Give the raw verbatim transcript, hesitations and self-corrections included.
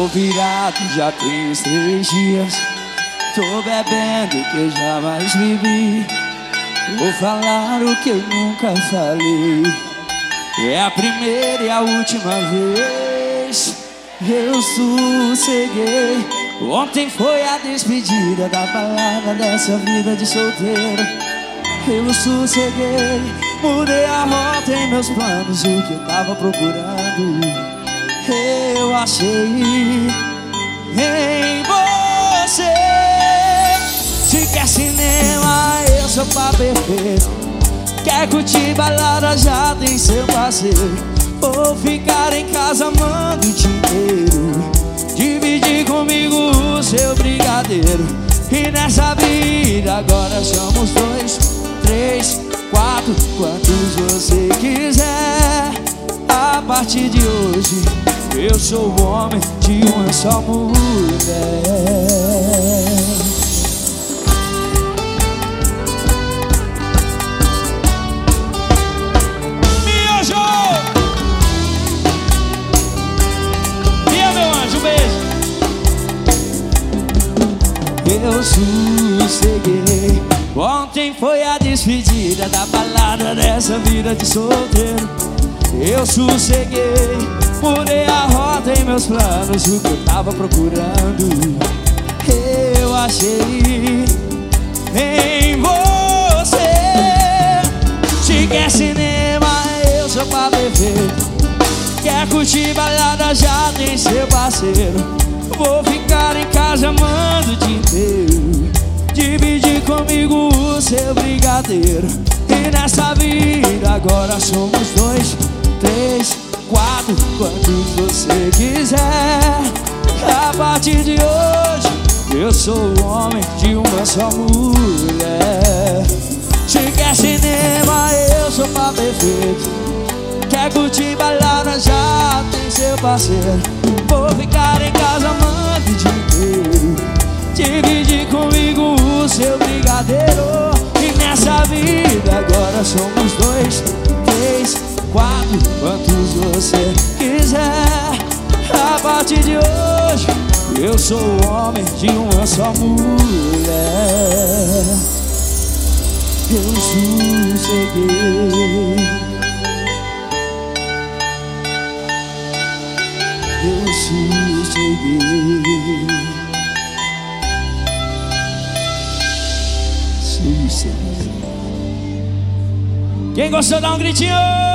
Tô virado, já tem uns três dias. Tô bebendo que eu jamais bebi. Vou falar o que eu nunca falei. É a primeira e a última vez. Eu sosseguei. Ontem foi a despedida da balada dessa vida de solteiro. Eu sosseguei. Mudei a rota em meus planos, o que eu tava procurando eu achei em você. Se quer cinema, eu sou pra perfeito. Quer curtir balada, já tem seu parceiro. Vou ficar em casa amando o dia inteiro. Dividir comigo o seu brigadeiro. E nessa vida agora somos dois, três, quatro, quantos você quiser. A partir de hoje eu sou o homem de uma só mulher. Miojo! E aí, meu anjo, um beijo. Eu sosseguei. Ontem foi a despedida da balada dessa vida de solteiro. Eu sosseguei. Mudei a rota em meus planos, o que eu tava procurando eu achei em você. Se quer cinema, eu sou pra beber. Quer curtir balada, já tem seu parceiro. Vou ficar em casa amando o dia inteiro. Dividir comigo o seu brigadeiro. E nessa vida agora somos dois, três, quatro, quantos você quiser. A partir de hoje eu sou o homem de uma só mulher. Se quer cinema, eu sou pra perfeito. Quer curtir balada, já tem seu parceiro. Vou ficar em casa amando o dia inteiro. Dividir comigo o seu brigadeiro. E nessa vida agora somos dois, três, quatro, quantos você quiser. A partir de hoje eu sou o homem de uma só mulher. Eu sosseguei. Eu sosseguei. Sosseguei. Quem gostou, dá um gritinho.